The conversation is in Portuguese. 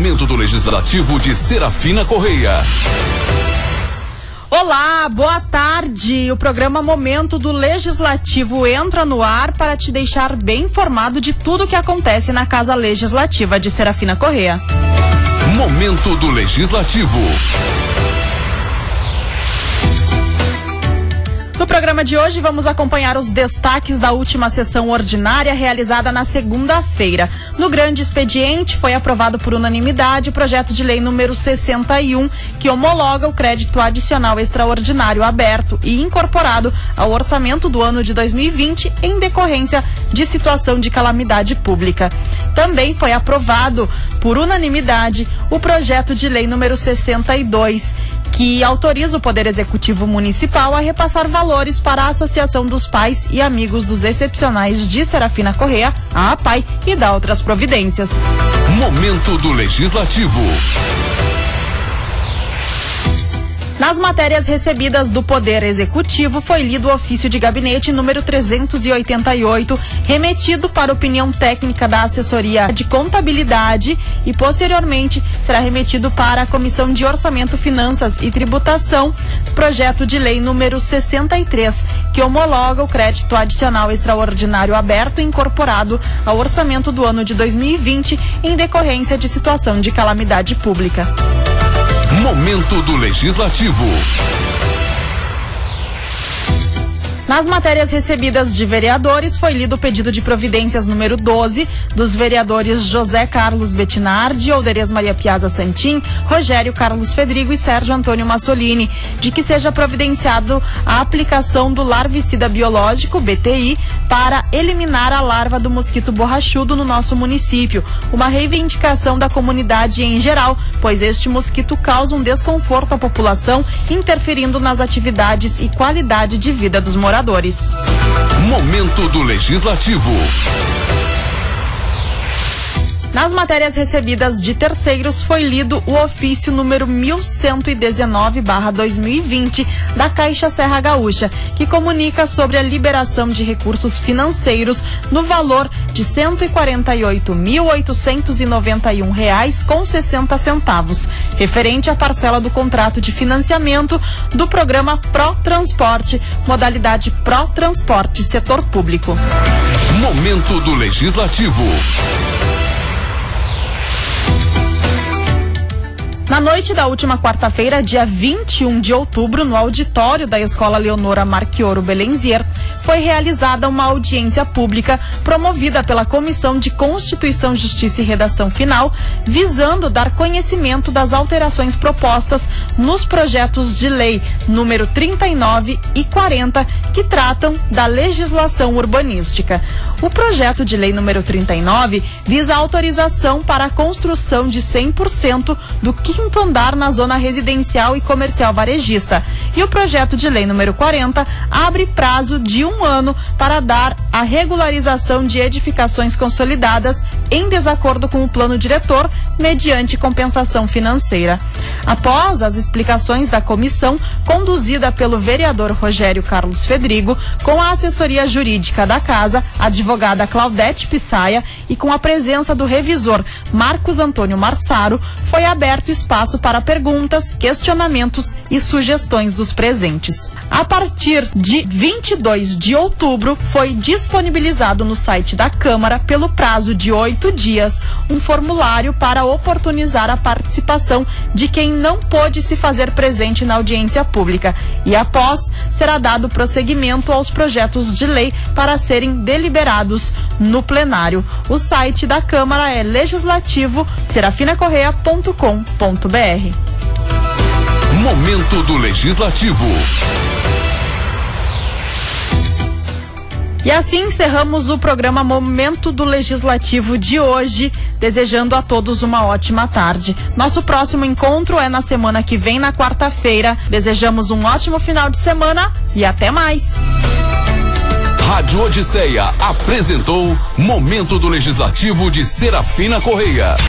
Momento do Legislativo de Serafina Correia. Olá, boa tarde. O programa Momento do Legislativo entra no ar para te deixar bem informado de tudo o que acontece na Casa Legislativa de Serafina Correia. Momento do Legislativo. No programa de hoje vamos acompanhar os destaques da última sessão ordinária realizada na segunda-feira. No grande expediente foi aprovado por unanimidade o projeto de lei número 61, que homologa o crédito adicional extraordinário aberto e incorporado ao orçamento do ano de 2020 em decorrência de situação de calamidade pública. Também foi aprovado por unanimidade o projeto de lei número 62, que autoriza o Poder Executivo Municipal a repassar valores para a Associação dos Pais e Amigos dos Excepcionais de Serafina Correia, a APAI, e dá outras providências. Momento do Legislativo. Nas matérias recebidas do Poder Executivo, foi lido o ofício de gabinete número 388, remetido para opinião técnica da Assessoria de Contabilidade e, posteriormente, será remetido para a Comissão de Orçamento, Finanças e Tributação, projeto de lei número 63, que homologa o crédito adicional extraordinário aberto e incorporado ao orçamento do ano de 2020 em decorrência de situação de calamidade pública. Momento do Legislativo. Nas matérias recebidas de vereadores, foi lido o pedido de providências número 12 dos vereadores José Carlos Bettinardi, Alderez Maria Piazza Santin, Rogério Carlos Fedrigo e Sérgio Antônio Massolini, de que seja providenciado a aplicação do larvicida biológico, BTI, para eliminar a larva do mosquito borrachudo no nosso município, uma reivindicação da comunidade em geral, pois este mosquito causa um desconforto à população, interferindo nas atividades e qualidade de vida dos moradores. Momento do Legislativo. Nas matérias recebidas de terceiros, foi lido o ofício número 1119/2020 da Caixa Serra Gaúcha, que comunica sobre a liberação de recursos financeiros no valor de R$ 148.891,60, referente à parcela do contrato de financiamento do programa Pro Transporte, modalidade Pro Transporte Setor Público. Momento do Legislativo. Na noite da última quarta-feira, dia 21 de outubro, no auditório da Escola Leonora Marchioro Belenzier, foi realizada uma audiência pública promovida pela Comissão de Constituição, Justiça e Redação Final, visando dar conhecimento das alterações propostas nos projetos de lei número 39 e 40, que tratam da legislação urbanística. O projeto de lei número 39 visa a autorização para a construção de 100% do quinto andar na zona residencial e comercial varejista. E o projeto de lei número 40 abre prazo de 1 ano para dar a regularização de edificações consolidadas em desacordo com o plano diretor, mediante compensação financeira. Após as explicações da comissão, conduzida pelo vereador Rogério Carlos Fedrigo, com a assessoria jurídica da casa, advogada Claudete Pissaia, e com a presença do revisor Marcos Antônio Marsaro, foi aberto espaço para perguntas, questionamentos e sugestões dos presentes. A partir de 22 de outubro, foi disponibilizado no site da Câmara, pelo prazo de 8 dias, um formulário para oportunizar a participação de quem não pôde se fazer presente na audiência pública. E após, será dado prosseguimento aos projetos de lei para serem deliberados no plenário. O site da Câmara é legislativo.serafinacorreia.com.br. Momento do Legislativo. E assim encerramos o programa Momento do Legislativo de hoje, desejando a todos uma ótima tarde. Nosso próximo encontro é na semana que vem, na quarta-feira. Desejamos um ótimo final de semana e até mais. Rádio Odisseia apresentou Momento do Legislativo de Serafina Correia.